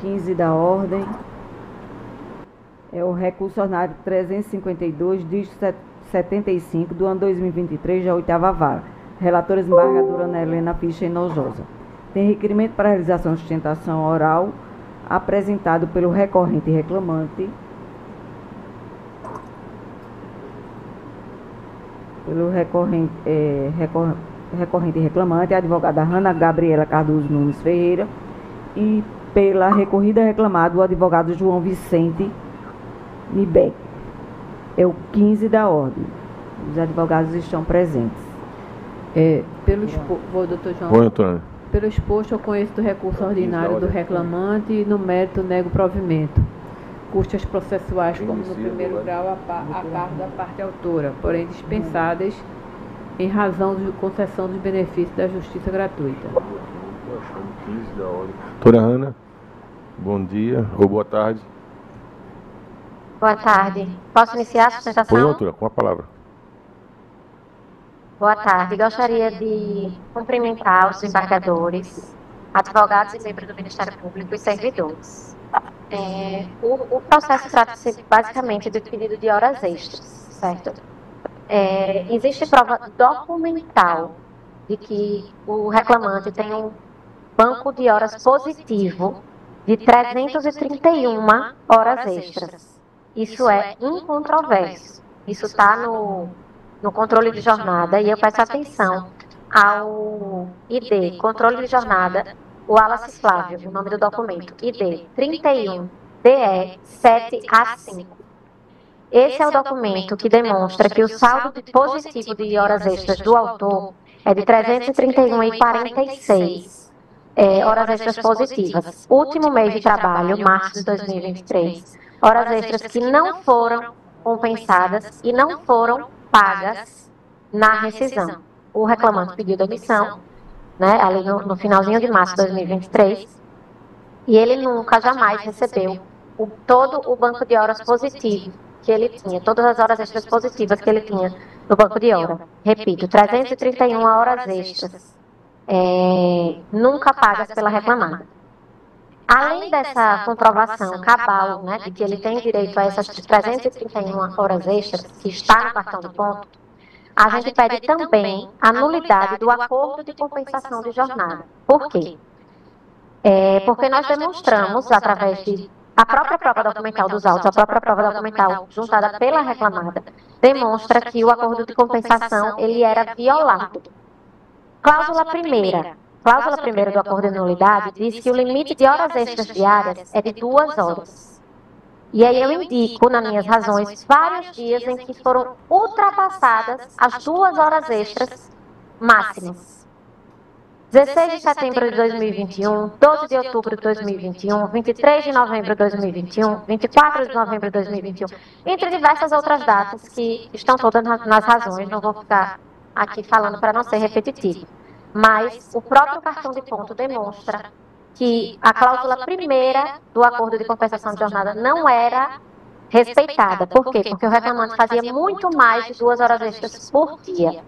15 da ordem. É o recurso ordinário 352, dígito 75, do ano 2023, da 8ª Vara. Relatora desembargadora Ana Helena Fischer Enojosa. Tem requerimento para realização de sustentação oral apresentado pelo recorrente e reclamante. Pelo recorrente e reclamante, a advogada Ana Gabriela Cardoso Nunes Ferreira, e pela recorrida reclamada, o advogado João Vicente Nibeck. É o 15 da ordem. Os advogados estão presentes. Doutor João. Oi, doutora. Pelo exposto, eu conheço do recurso ordinário do reclamante e no mérito nego provimento. Custas processuais, como no primeiro grau, a cargo da parte autora, porém dispensadas em razão de concessão dos benefícios da justiça gratuita. Doutora Ana, bom dia ou boa tarde. Boa tarde. Posso iniciar a sustentação? Oi, doutora, com a palavra. Boa tarde. Gostaria de cumprimentar os embargadores, advogados e membros do Ministério Público e servidores. O processo trata-se basicamente do pedido de horas extras, certo? Existe prova documental de que o reclamante tem um banco de horas positivo de 331 horas extras. Isso é incontroverso. Isso está no controle de jornada, e eu peço atenção ao ID, controle de jornada, o Wallace Flávio, o nome do documento, ID 31 DE 7A5. Esse é o documento que demonstra que o saldo positivo de horas extras do autor é de 331,46 horas extras positivas. Último mês de trabalho, março de 2023, horas extras que não foram compensadas e não foram pagas na rescisão. O reclamante pediu demissão, né, ali no finalzinho de março de 2023, e ele nunca, jamais recebeu todo o banco de horas positivo que ele tinha, todas as horas extras positivas que ele tinha no banco de hora. Repito, 331 horas extras nunca pagas pela reclamada. Além dessa comprovação cabal, né, de que ele tem direito a essas 331 horas extras, que está no cartão de ponto, a gente pede também a nulidade do acordo de compensação de jornada. Por quê? Porque nós demonstramos, através de a própria prova documental dos autos, a própria prova documental juntada pela reclamada, demonstra que o acordo de compensação ele era violado. Cláusula primeira do acordo de nulidade diz que o limite de horas extras diárias é de 2 horas. E aí eu indico, nas minhas razões, vários dias em que foram ultrapassadas as 2 horas extras máximas. 16 de setembro de 2021, 12 de outubro de 2021, 23 de novembro de 2021, 24 de novembro de 2021, entre diversas outras datas que estão todas nas razões, não vou ficar aqui falando para não ser repetitivo. Mas o próprio cartão de ponto demonstra que a cláusula primeira do acordo de compensação de jornada não era respeitada. Por quê? Porque o reclamante fazia muito mais de 2 horas extras por dia.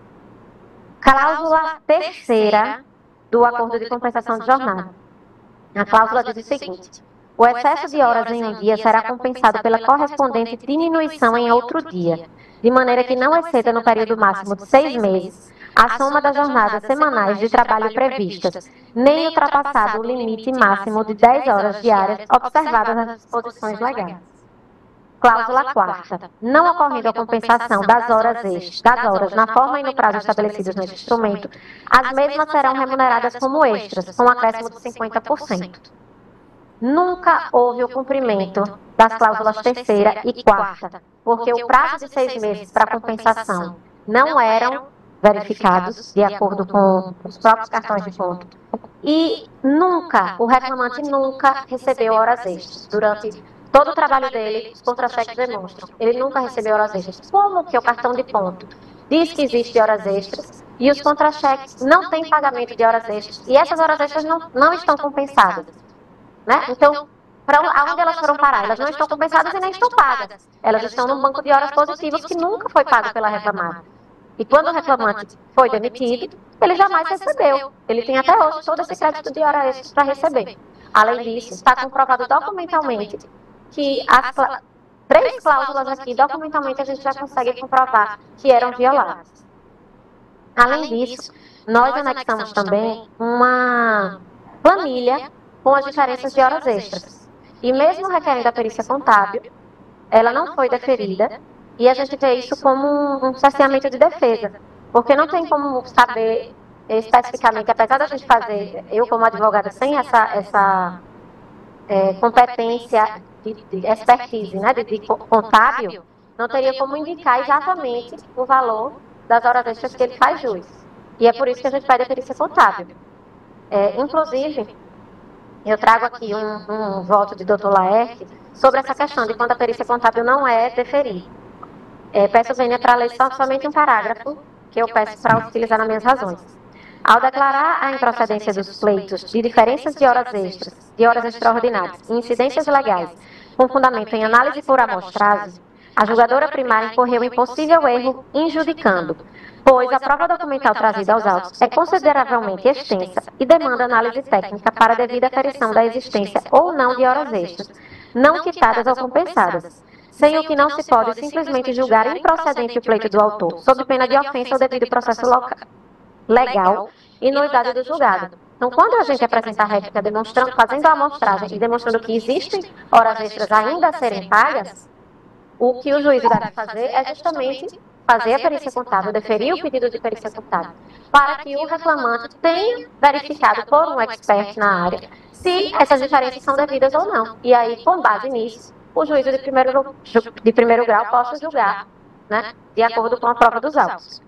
Cláusula terceira do acordo de compensação de jornada. A cláusula diz o seguinte: o excesso de horas em um dia será compensado pela correspondente diminuição em outro dia, de maneira que não exceda no período máximo de 6 meses a soma das jornadas semanais de trabalho previstas, nem ultrapassado o limite máximo de 10 horas diárias observadas nas disposições legais. Cláusula 4ª. Não ocorrendo a compensação das horas na forma e no prazo estabelecidos neste instrumento, as mesmas serão remuneradas como extras, com um acréscimo de 50%. Nunca houve o cumprimento das cláusulas terceira e quarta, porque o prazo de 6 meses para compensação não eram verificados de acordo com os próprios cartões de ponto. E o reclamante nunca recebeu horas extras. Durante todo o trabalho dele, os contra-cheques demonstram. Ele nunca recebeu horas extras. Como que o cartão de ponto diz que existe horas extras e os contra-cheques não têm pagamento de horas extras e essas horas extras não estão compensadas? Né? Então, aonde elas foram parar? Elas não estão compensadas e nem estão pagas. Elas estão num banco de horas positivos que nunca foi pago pela reclamada. E quando o reclamante foi demitido, ele jamais recebeu. Ele tem até hoje todo esse crédito de hora extra para receber. Além disso, está comprovado documentalmente que as 3 cláusulas aqui, documentalmente, a gente já consegue comprovar que eram violadas. Além disso, nós anexamos também uma planilha com as diferenças de horas extras. E mesmo requerendo a perícia contábil, ela não foi deferida, e a gente vê isso como um cerceamento de defesa, porque não tem como saber especificamente, apesar da gente fazer, eu como advogada, sem essa competência de expertise, né, de contábil, não teria como indicar exatamente o valor das horas extras que ele faz jus. E é por isso que a gente pede a perícia contábil. Inclusive, eu trago aqui um voto de Dr. Laerte sobre essa questão de quando a perícia contábil não é deferida. Peço vênia para ler somente um parágrafo que eu peço para utilizar nas minhas razões. Ao declarar a improcedência dos pleitos de diferenças de horas extras, de horas extraordinárias e incidências legais, com fundamento em análise por amostragem, a julgadora primária incorreu em possível erro injudicando, pois a prova documental trazida aos autos é consideravelmente extensa e demanda análise técnica para a devida aferição da existência ou não de horas extras, não quitadas ou compensadas, sem o que não se pode simplesmente julgar improcedente o pleito do autor, sob pena de ofensa ao devido processo legal e nulidade do julgado. Então, quando a gente apresenta a réplica demonstrando, fazendo a amostragem e demonstrando que existem horas extras ainda a serem pagas, o que o juiz deve fazer é justamente fazer a perícia contábil, deferir o pedido de perícia contábil, para que o reclamante tenha verificado por um expert na área se essas diferenças são devidas ou não. E aí, com base nisso, o juízo de primeiro grau possa julgar, né, de acordo com a prova dos autos.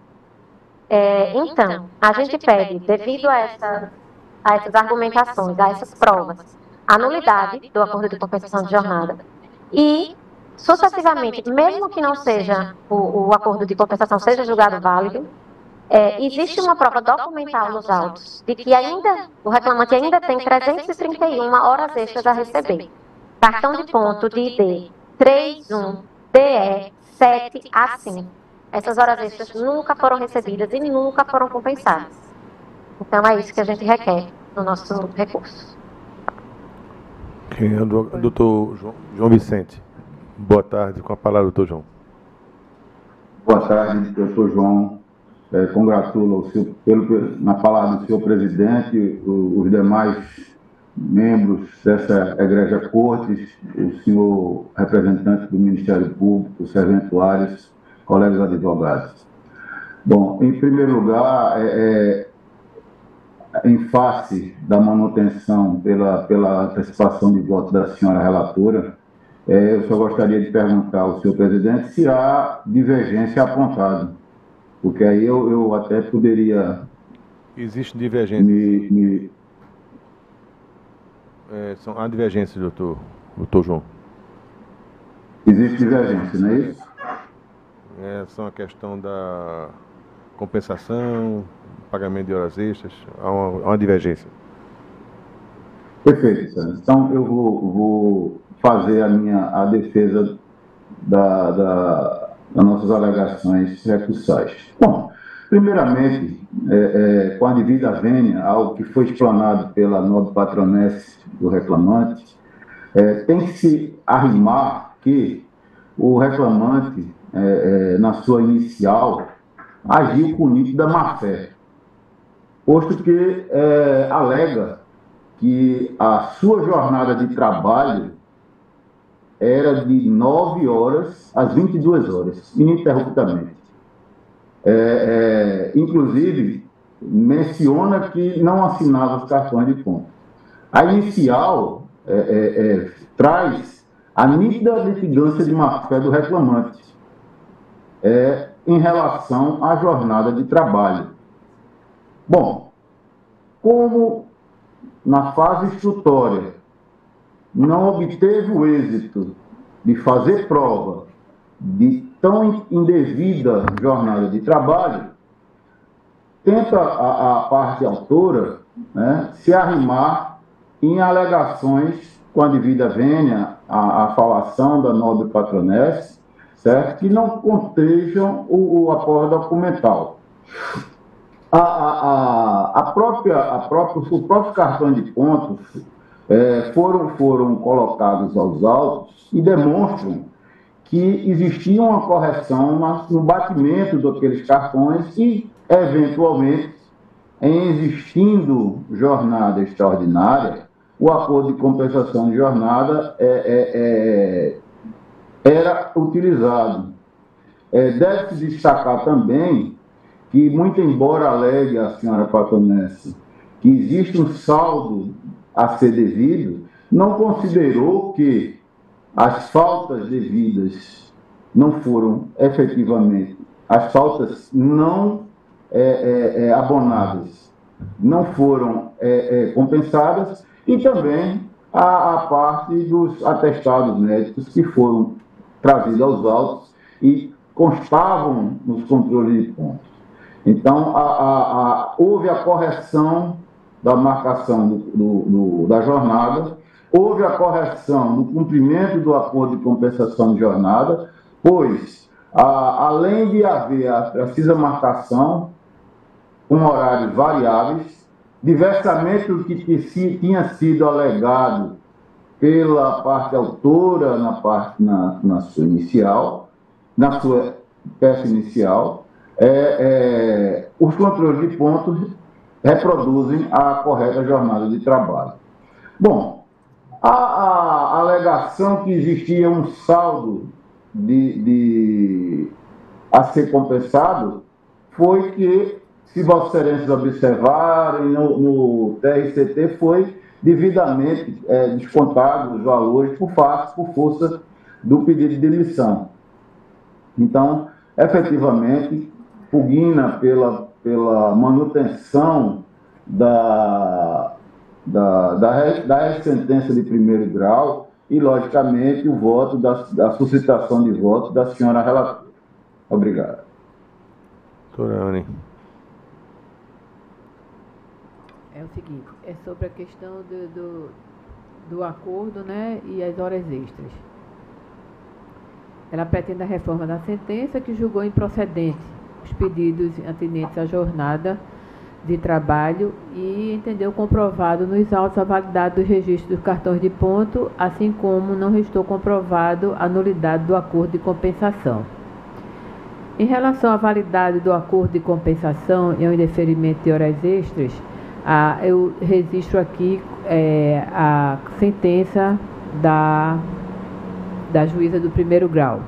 Então, a gente pede, devido a essas argumentações, a essas provas, a nulidade do acordo de compensação de jornada e, sucessivamente, mesmo que não seja o acordo de compensação seja julgado válido, existe uma prova documental nos autos de que o reclamante ainda tem 331 horas extras a receber. Cartão de ponto de ID 31DE7A5. Essas horas extras nunca foram recebidas e nunca foram compensadas. Então, é isso que a gente requer no nosso recurso. Doutor João Vicente. Boa tarde. Com a palavra, doutor João. Boa tarde, doutor João. Congratulo na palavra do senhor presidente, os demais membros dessa egrégia corte, o senhor representante do Ministério Público, os serventuários, colegas advogados. Bom, em primeiro lugar, em face da manutenção pela antecipação de voto da senhora relatora, eu só gostaria de perguntar ao senhor presidente se há divergência apontada, porque aí eu até poderia... Existe divergência. Há divergência, doutor João. Existe divergência, não é isso? São a questão da compensação, pagamento de horas extras, há uma divergência. Perfeito, senhor. Então eu vou fazer a defesa das nossas alegações recursais. Bom, primeiramente, com a devida vênia ao que foi explanado pela nobre patronesse do reclamante, tem que se arrimar que o reclamante, na sua inicial, agiu com nítida má-fé, posto que alega que a sua jornada de trabalho era de 9 horas às 22 horas, ininterruptamente. Inclusive, menciona que não assinava os cartões de ponto. A inicial traz a nítida litigância de má-fé do reclamante em relação à jornada de trabalho. Bom, como na fase instrutória não obteve o êxito de fazer prova de tão indevida jornada de trabalho, tenta a parte autora, né, se arrimar em alegações com a devida vênia, a falação da nobre patronesse, certo? Que não contejam o aporte documental. O próprio cartão de pontos, foram colocados aos autos e demonstram que existia uma correção no batimento daqueles cartões e, eventualmente, em existindo jornada extraordinária, o acordo de compensação de jornada era utilizado. Deve-se destacar também que, muito embora alegue a senhora Patonesse que existe um saldo a ser devido, não considerou que as faltas devidas não foram efetivamente, as faltas não abonadas não foram compensadas, e também a parte dos atestados médicos que foram trazidos aos autos e constavam nos controles de pontos. Então, houve a correção da marcação da jornada, houve a correção do cumprimento do acordo de compensação de jornada, pois, além de haver a precisa marcação com horários variáveis, diversamente do que tinha sido alegado pela parte autora na sua inicial, na sua peça inicial, os controles de pontos reproduzem a correta jornada de trabalho. Bom, a alegação que existia um saldo a ser compensado foi que, se Vossa Excelência observarem, no TRCT foi devidamente descontado os valores por força do pedido de demissão. Então, efetivamente, pugna pela manutenção da sentença de primeiro grau e, logicamente, o voto da suscitação de voto da senhora relatora. Obrigado. Doutora Anne. É o seguinte, é sobre a questão do acordo, né, e as horas extras. Ela pretende a reforma da sentença que julgou improcedente os pedidos atinentes à jornada de trabalho e entendeu comprovado nos autos a validade dos registros dos cartões de ponto, assim como não restou comprovado a nulidade do acordo de compensação. Em relação à validade do acordo de compensação e ao indeferimento de horas extras, eu registro aqui a sentença da juíza do primeiro grau.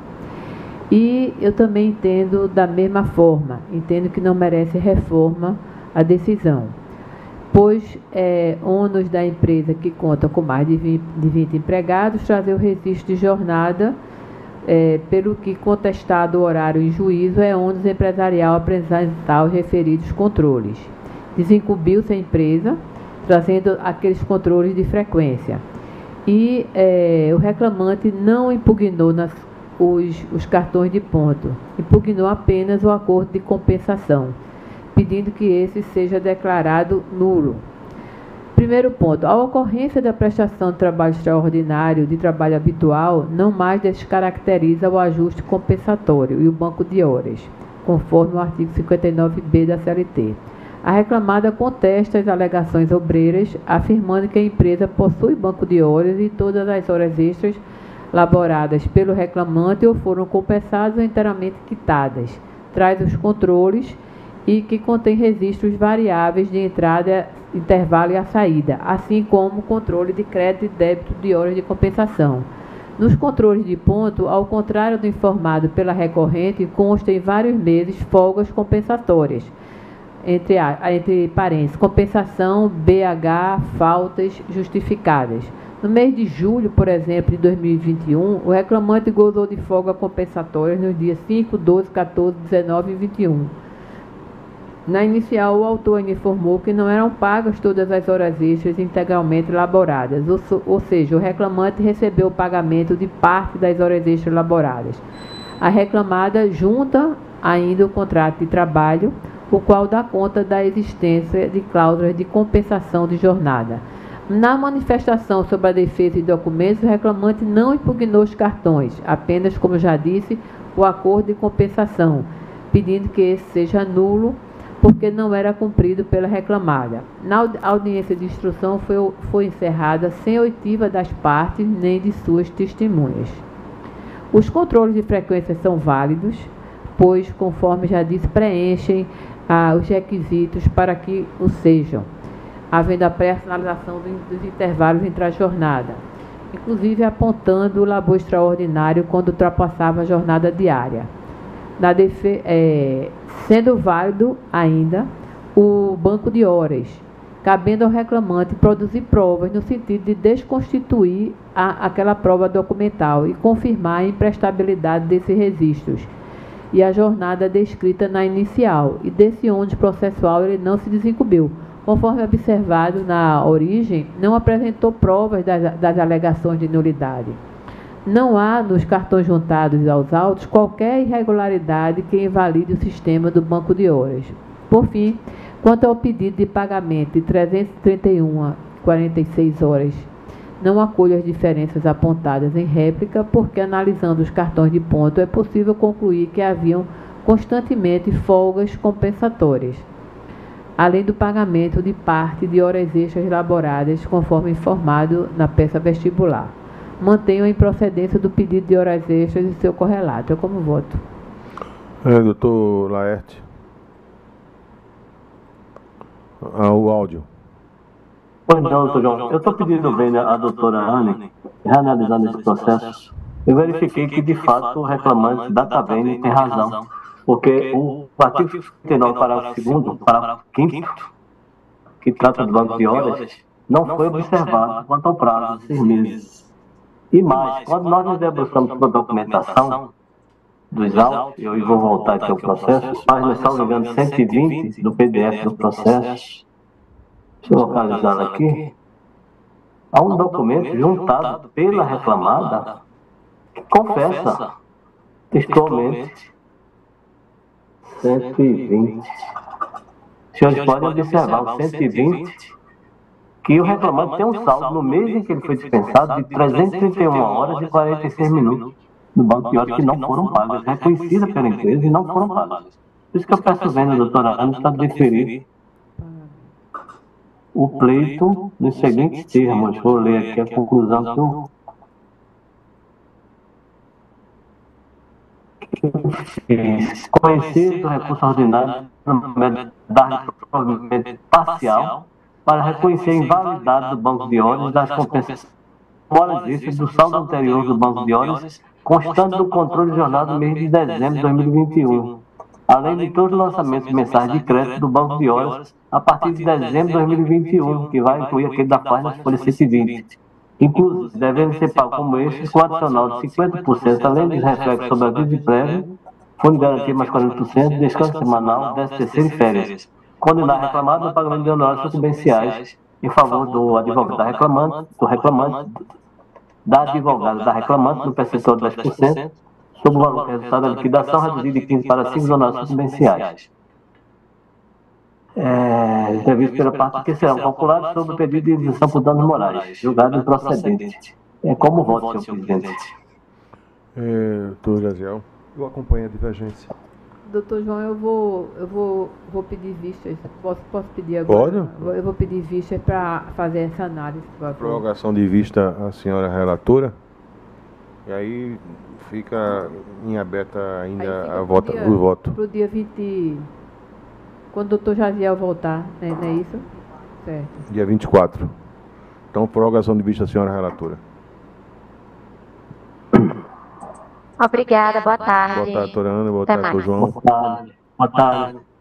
E eu também entendo da mesma forma, entendo que não merece reforma a decisão, pois ônus da empresa que conta com mais de 20 empregados trazer o registro de jornada, pelo que contestado o horário em juízo é ônus empresarial apresentar os referidos controles. Desincumbiu-se a empresa, trazendo aqueles controles de frequência. E o reclamante não impugnou os cartões de ponto, impugnou apenas o acordo de compensação, pedindo que esse seja declarado nulo. Primeiro ponto, a ocorrência da prestação de trabalho extraordinário de trabalho habitual não mais descaracteriza o ajuste compensatório e o banco de horas, conforme o artigo 59b da CLT. A reclamada contesta as alegações obreiras, afirmando que a empresa possui banco de horas e todas as horas extras laboradas pelo reclamante ou foram compensadas ou inteiramente quitadas. Traz os controles e que contém registros variáveis de entrada, intervalo e a saída, assim como o controle de crédito e débito de horas de compensação. Nos controles de ponto, ao contrário do informado pela recorrente, consta em vários meses folgas compensatórias, entre parênteses, compensação, BH, faltas justificadas. No mês de julho, por exemplo, de 2021, o reclamante gozou de folga compensatória nos dias 5, 12, 14, 19 e 21. Na inicial, o autor informou que não eram pagas todas as horas extras integralmente elaboradas, ou seja, o reclamante recebeu o pagamento de parte das horas extras elaboradas. A reclamada junta ainda o contrato de trabalho, o qual dá conta da existência de cláusulas de compensação de jornada. Na manifestação sobre a defesa de documentos, o reclamante não impugnou os cartões, apenas, como já disse, o acordo de compensação, pedindo que esse seja nulo, porque não era cumprido pela reclamada. Na audiência de instrução foi encerrada sem oitiva das partes nem de suas testemunhas. Os controles de frequência são válidos, pois, conforme já disse, preenchem os requisitos para que o sejam, havendo a pré-sinalização dos intervalos entre a jornada, inclusive apontando o labor extraordinário quando ultrapassava a jornada diária. Sendo válido ainda o banco de horas, cabendo ao reclamante produzir provas no sentido de desconstituir aquela prova documental e confirmar a imprestabilidade desses registros e a jornada descrita na inicial, e desse ônus processual ele não se desincumbiu. Conforme observado na origem, não apresentou provas das alegações de nulidade. Não há nos cartões juntados aos autos qualquer irregularidade que invalide o sistema do banco de horas. Por fim, quanto ao pedido de pagamento de 331,46 horas, não acolho as diferenças apontadas em réplica, porque analisando os cartões de ponto é possível concluir que haviam constantemente folgas compensatórias, além do pagamento de parte de horas extras elaboradas, conforme informado na peça vestibular. Mantenho a improcedência do pedido de horas extras e seu correlato. Eu como voto. Doutor Laerte. O áudio. Pois não, doutor João. Eu estou pedindo bem a doutora Anne, reanalisando esse processo, eu verifiquei que, de fato, o reclamante da Tabene tem razão, porque o artigo 59, parágrafo 2º, parágrafo 5º, que trata do banco de horas, não foi observado quanto ao prazo de 6 meses. E mais, quando nós nos debruçamos sobre a documentação dos autos, eu vou voltar aqui ao processo, página, se não me engano, 120 do PDF do processo, deixa eu localizar aqui, há um documento juntado pela reclamada que confessa textualmente 120. Os senhores podem observar o 120, que o reclamante tem um saldo no mês em que ele foi dispensado de 331 horas e 46 minutos no banco de horas que não foram pagas, reconhecidas pela empresa e não foram pagas. Por isso que eu peço vendo, doutora Ana, para deferir o pleito nos seguintes termos. Vou ler aqui a conclusão que eu fiz. Conhecido o recurso ordinário da provimento parcial para reconhecer a invalidade do banco de horas das compensações horas extras do saldo anterior do banco de horas, constante do controle de jornada no mês de dezembro de 2021, além de todos os lançamentos mensais de crédito do banco de horas a partir de dezembro de 2021, que vai incluir aquele da página folha 120. Inclusive, devendo ser pago como extras com adicional de 50%, além dos reflexos sobre aviso de prévio, fundo de garantia mais 40%, descanso semanal, 13º e férias. Condenar reclamado no pagamento de honorários sucumbenciais em favor do advogado da reclamante, da advogada da reclamante, no percentual de 10%, sobre o valor que é resultado da liquidação, reduzido de 15 para 5 honorários sucumbenciais. Previsto pela parte que serão calculados sobre o pedido de isenção por danos morais, julgado improcedente. Como voto, senhor presidente? Doutor Jaziel. Eu acompanho a divergência. Doutor João, eu vou pedir vistas. Posso pedir agora? Pode. Eu vou pedir vistas para fazer essa análise. Prorrogação de vista à senhora relatora. E aí fica em aberta ainda o voto. Para o dia 20, quando o doutor Jaziel voltar, né, não é isso? Certo. Dia 24. Então, prorrogação de vista à senhora relatora. Obrigada, boa tarde. Boa tarde, doutora Ana. Boa tarde, doutor João. Boa tarde.